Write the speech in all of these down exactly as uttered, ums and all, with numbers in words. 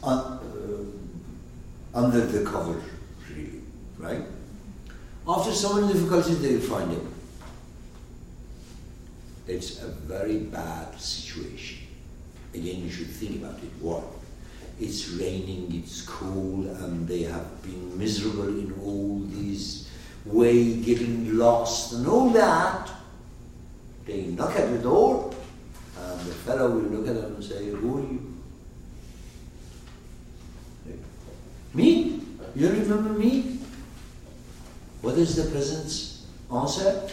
un, uh, under the cover, really, right? After so many difficulties, they find him. It's a very bad situation. Again, you should think about it. What? It's raining, it's cold, and they have been miserable in all these way, getting lost and all that. They knock at the door, and the fellow will look at them and say, who are you? Me? You remember me? What is the peasant's answer?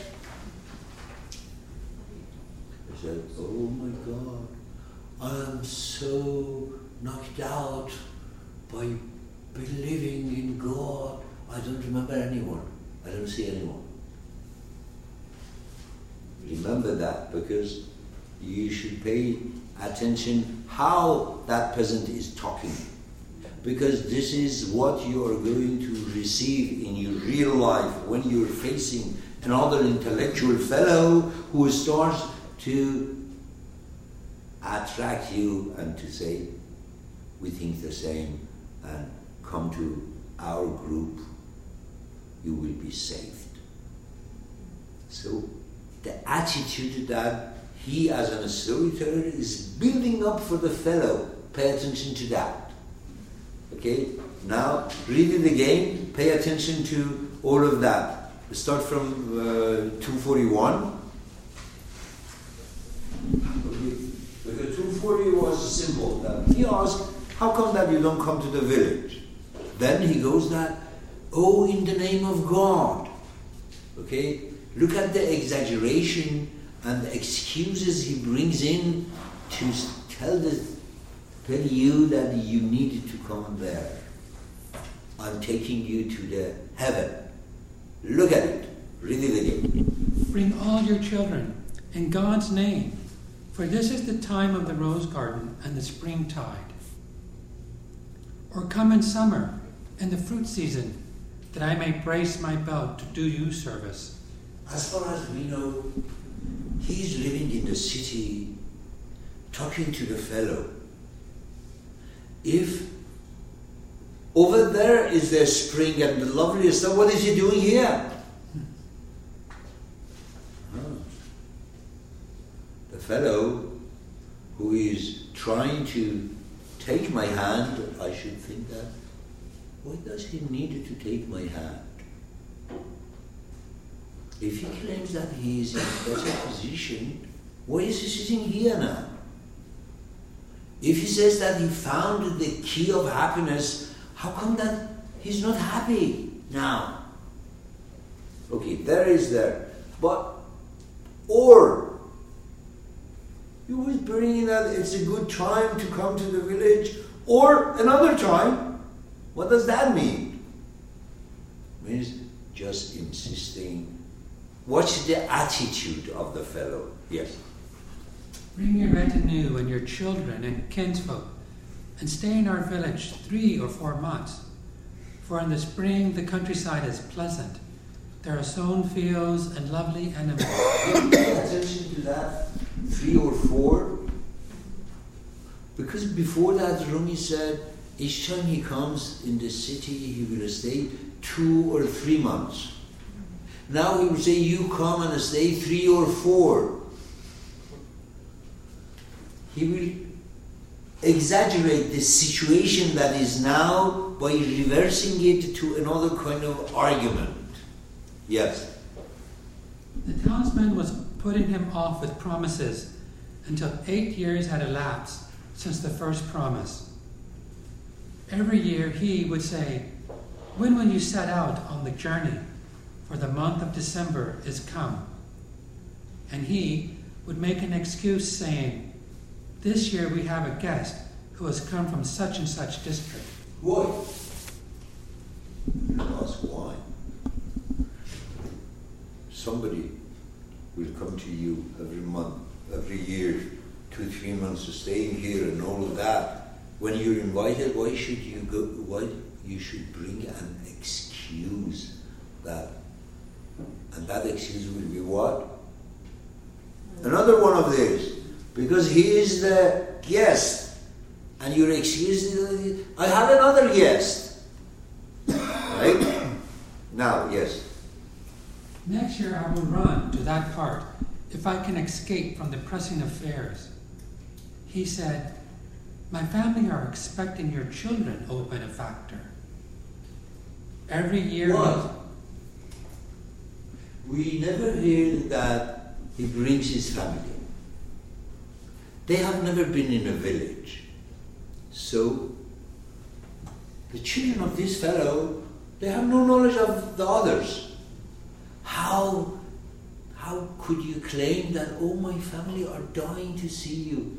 He said, oh my God, I am so knocked out by believing in God. I don't remember anyone. I don't see anyone. Remember that, because you should pay attention how that peasant is talking. Because this is what you are going to receive in your real life when you're facing another intellectual fellow who starts to attract you and to say, we think the same, and come to our group, you will be saved. So the attitude that he as a storyteller is building up for the fellow, pay attention to that. Okay, now read it again, pay attention to all of that. Start from uh, two forty-one. Okay. Because two forty was simple. That he asked, how come that you don't come to the village? Then he goes that, oh, in the name of God. Okay, look at the exaggeration and the excuses he brings in to tell the tell you that you needed to come there. I'm taking you to the heaven. Look at it. Read it again. Bring all your children in God's name, for this is the time of the rose garden and the springtide. Or come in summer and the fruit season, that I may brace my belt to do you service. As far as we know, he's living in the city, talking to the fellow. If over there is the spring and the loveliest stuff, what is he doing here? Oh. The fellow who is trying to take my hand, I should think that, why does he need to take my hand? If he claims that he is in a better position, why is he sitting here now? If he says that he found the key of happiness, how come that he's not happy now? Okay, there is there. But, or, he was bringing that it's a good time to come to the village, or another time. What does that mean? It means just insisting. What's the attitude of the fellow? Yes. Bring your retinue and your children and kinsfolk, and stay in our village three or four months. For in the spring the countryside is pleasant. There are sown fields and lovely animals. Pay attention to that, three or four. Because before that, Rumi said, each time he comes in the city, he will stay two or three months. Now he will say, you come and stay three or four. He will exaggerate the situation that is now by reversing it to another kind of argument. Yes? The townsman was putting him off with promises until eight years had elapsed since the first promise. Every year he would say, when will you set out on the journey? For the month of December is come. And he would make an excuse saying, this year we have a guest who has come from such and such district. Why? Ask why. Somebody will come to you every month, every year, two, three months to staying here and all of that. When you're invited, why should you go? Why you should bring an excuse that, and that excuse will be what? Another one of these. Because he is the guest, And your excuse is, I have another guest. Right? Now, yes. Next year I will run to that part if I can escape from the pressing affairs. He said, my family are expecting your children, O benefactor. Every year... What? We never hear that he brings his family. They have never been in a village. So, the children of this fellow, they have no knowledge of the others. How, how could you claim that, oh, my family are dying to see you?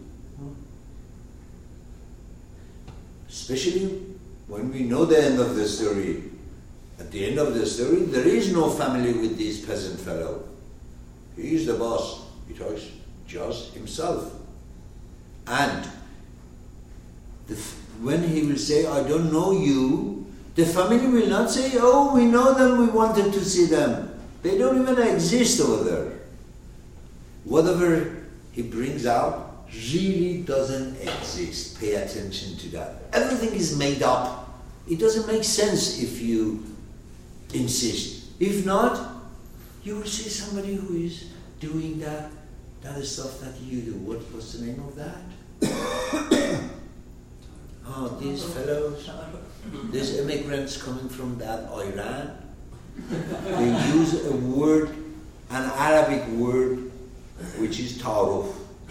Especially when we know the end of the story. At the end of the story, there is no family with this peasant fellow. He is the boss. He talks just himself. And the, when he will say, I don't know you, the family will not say, oh, we know them, we wanted to see them. They don't even exist over there. Whatever he brings out really doesn't exist. Pay attention to that. Everything is made up. It doesn't make sense if you insist. If not, you will see somebody who is doing that, that stuff that you do. What was the name of that? Oh, these fellows, these immigrants coming from that Iran, they use a word, an Arabic word, which is ta'aruf.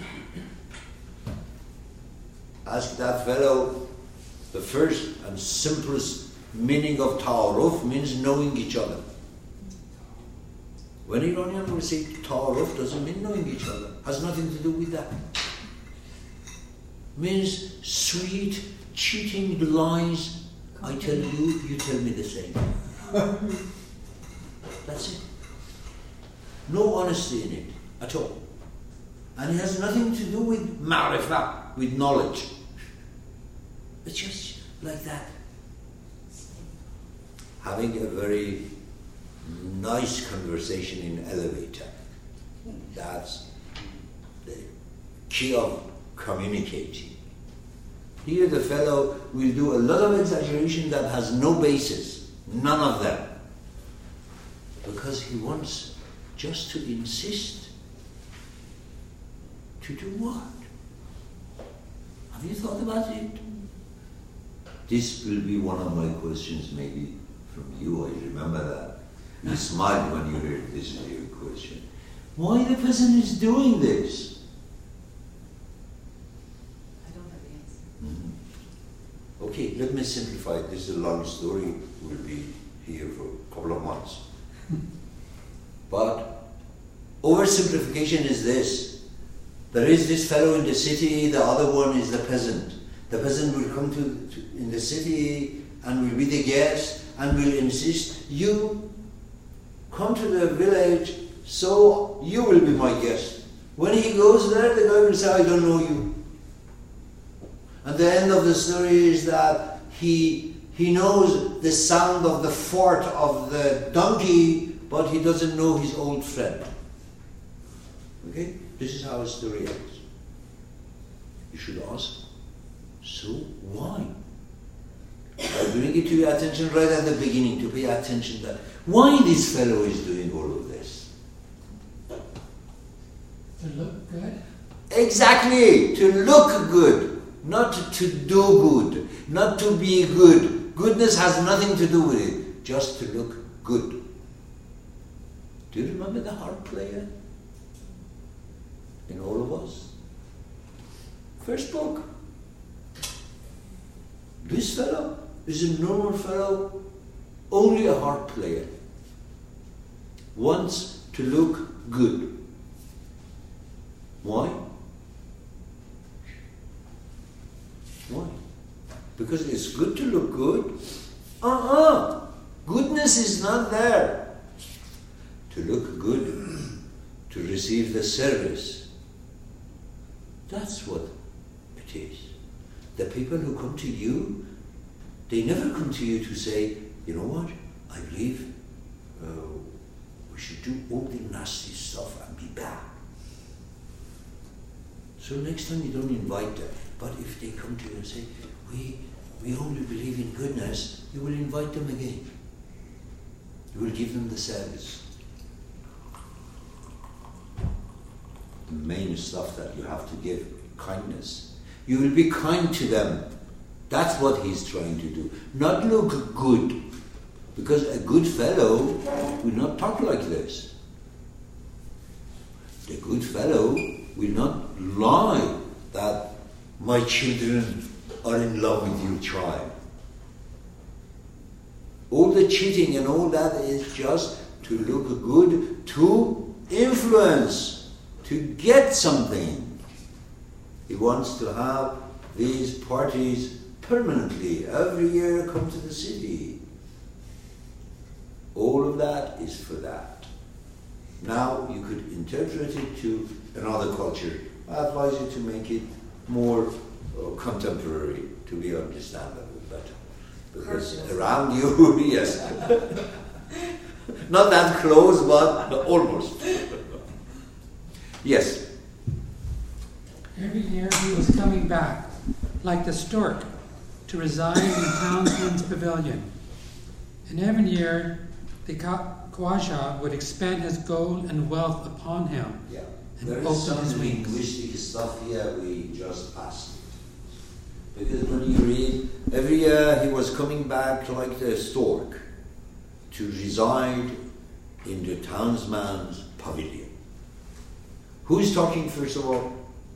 Ask that fellow, the first and simplest meaning of ta'aruf means knowing each other. When Iranian will say ta'aruf, doesn't mean knowing each other. Has nothing to do with that. Means sweet, cheating lies. I tell you, you tell me the same. That's it. No honesty in it at all. And it has nothing to do with ma'rifah, with knowledge. It's just like that. Having a very nice conversation in elevator. That's the key of communicating. Here the fellow will do a lot of exaggeration that has no basis. None of them. Because he wants just to insist. To do what? Have you thought about it? This will be one of my questions maybe from you. I remember that. You smiled when you heard this is your question. Why the person is doing this? I don't have the answer. Mm-hmm. Okay, let me simplify it. This is a long story. We'll be here for a couple of months. But oversimplification is this. There is this fellow in the city, the other one is the peasant. The peasant will come to, to in the city and will be the guest and will insist, you come to the village, so you will be my guest. When he goes there, the guy will say, I don't know you. And the end of the story is that he, he knows the sound of the fart of the donkey, but he doesn't know his old friend. Okay? This is how a story ends. You should ask, so why? I bring it to your attention right at the beginning to pay attention that why this fellow is doing all of this. To look good? Exactly! To look good, not to do good, not to be good. Goodness has nothing to do with it, just to look good. Do you remember the harp player? In all of us? First book. This fellow is a normal fellow, only a harp player. Wants to look good. Why? Why? Because it's good to look good? Uh-uh. Goodness is not there. To look good, to receive the service. That's what it is. The people who come to you, they never come to you to say, you know what, I believe uh, we should do all the nasty stuff and be bad. So next time you don't invite them. But if they come to you and say, we, we only believe in goodness, you will invite them again. You will give them the service. The main stuff that you have to give, kindness. You will be kind to them. That's what he's trying to do. Not look good. Because a good fellow will not talk like this. The good fellow will not lie that my children are in love with your child. All the cheating and all that is just to look good, to influence, to get something. He wants to have these parties permanently. Every year come to the city. All of that is for that. Now you could interpret it to another culture. I advise you to make it more uh, contemporary, to be understandable better. Because Perfect. Around you, yes. Not that close, but almost. Yes. Every year he was coming back, like the stork, to reside in the townsman's pavilion. And every year the Khwaja would expend his gold and wealth upon him. Yeah. And there is some linguistic stuff here we just passed. Because when you read, every year he was coming back like the stork to reside in the townsman's pavilion. Who is talking first of all?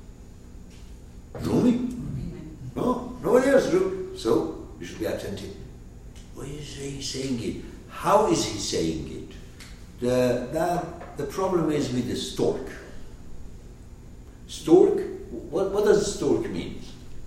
Rumi? No, nobody else. So you should be attentive. Why is he saying it? How is he saying it? The, that, the problem is with the stork. Stork, what, what does stork mean?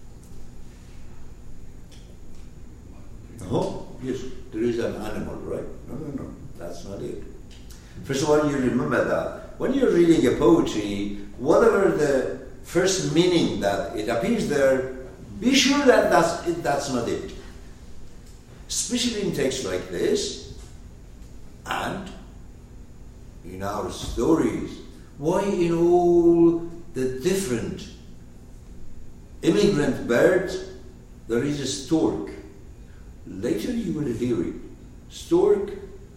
Oh, yes, there is an animal, right? No, no, no, that's not it. First of all, you remember that. When you're reading a poetry, whatever the first meaning that it appears there, be sure that that's, it, that's not it. Especially in texts like this, and in our stories, why in all the different immigrant birds there is a stork? Later you will hear it. Stork,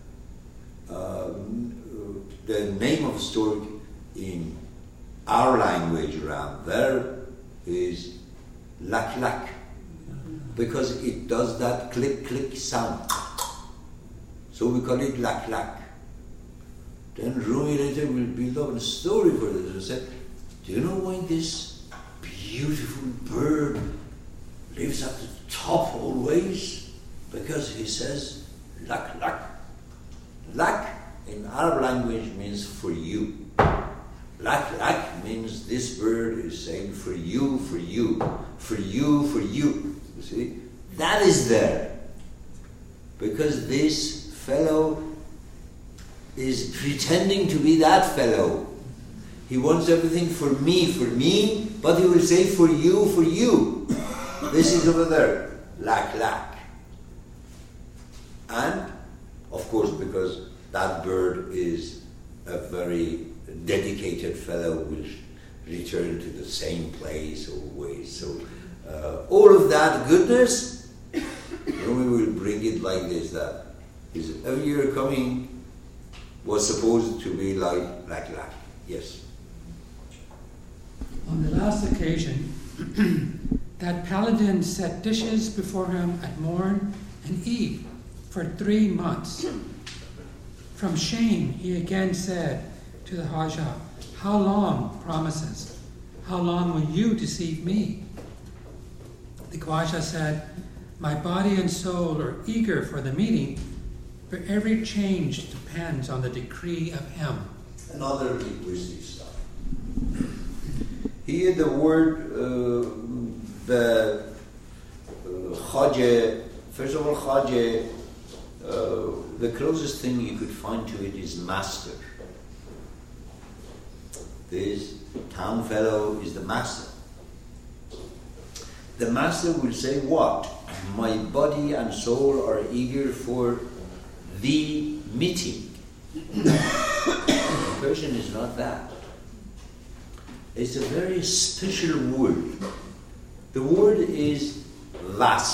um, the name of stork in our language around there is lak lak, because it does that click click sound. So we call it lak lak. Then Rumi later will build up a story for this and say, do you know why this beautiful bird lives at the top always? Because he says, lak lak. Lak in Arab language means for you. Lak lak means this bird is saying for you, for you, for you, for you. You see? That is there. Because this fellow is pretending to be that fellow. He wants everything for me, for me, but he will say for you, for you. This is over there. Lak lak. And, of course, because that bird is a very dedicated fellow, will return to the same place always. So, uh, all of that goodness, Rumi will bring it like this, that his every year coming was supposed to be like lak lak. Yes. On the last occasion, that paladin set dishes before him at morn and eve for three months. From shame, he again said to the Khwaja, how long, promises? How long will you deceive me? The Khwaja said, my body and soul are eager for the meeting, but every change depends on the decree of him. Another linguistic stuff. Here the word, uh, the uh, Khwaja, first of all, Khwaja, Uh, the closest thing you could find to it is master. This town fellow is the master. The master will say what? My body and soul are eager for the meeting. The person is not that. It's a very special word. The word is las.